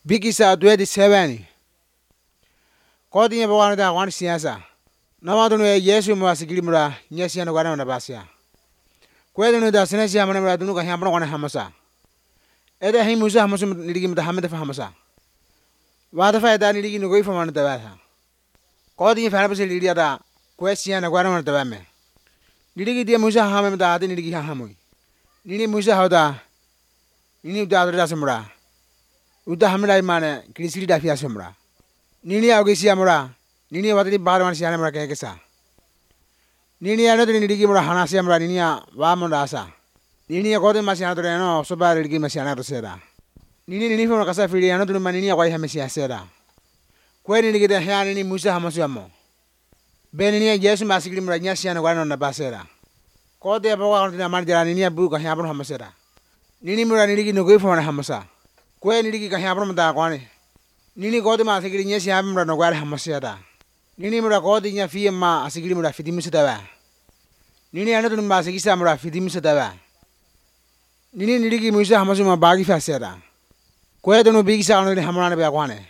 Bigisa 27. Kodi bawa na wan siasa. Nama tunu Yesu mo asigili mura nyesi anu gana na basia. Kwe tunu da sinesi amana mura tunu ka hampa wana hamasa. Eda hi musa hamasu niligi mta hamada fa hamasa. Wada fa eda niligi no goi fa mana tawa. Kodi fa basi lidi ada kwe siana gana mana tawa me. Niligi dia musa hame mta ade niligi hamoi. Nini musa hoda. Nini uda ada samura. Uda hamila imane kirisili da fia samura. Nini auge siamura. Nini watadi barman siana mura kekesa. Nini ano tini niligi mura hana siamura nini ya wamunda asa. Nini ya kodi masiana tore no soba niligi masiana to seda. Nini fo kasa fili ano tuni manini ya kwai hamisia seda. Kwe niligi de hea nini musa hamasu amo. Be nini ya Yesu masigili mura nyasiana gwana na basera. Kodi ya bawa tini amani jara nini ya buka hea bunu hamasera. Nini mura niligi nugui fo wana hamasa. Kwe niligi ka hea bunu mta kwane. Nini kodi ma asigili nyesi hea mura nugwari hamasera. Nini mura kodi nya fiye ma asigili mura fiti musitawa. Nini ano tuni ma asigisa mura fiti musitawa. Nini niligi musa hamasu ma bagi fasera. Kwe tunu bigisa ano tuni hamurane bea kwane.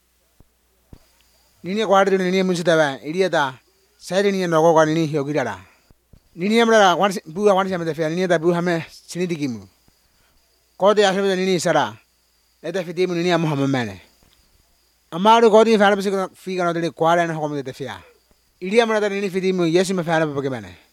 Nini kwari tuni nini musitawa. Idia ta saidi nini nogo kwa nini hiogirara. Nini mura buha wani siya metafia. Nini ta buha hame sinidikimu. Kodi ya sabida nini isara. Eta fiti mu nini amu hamamene. Amaru kodi fana bisi figa no tuni kwari ano hokomu metafia. Idia mura ta nini fiti mu Yesu me fana bapake mene.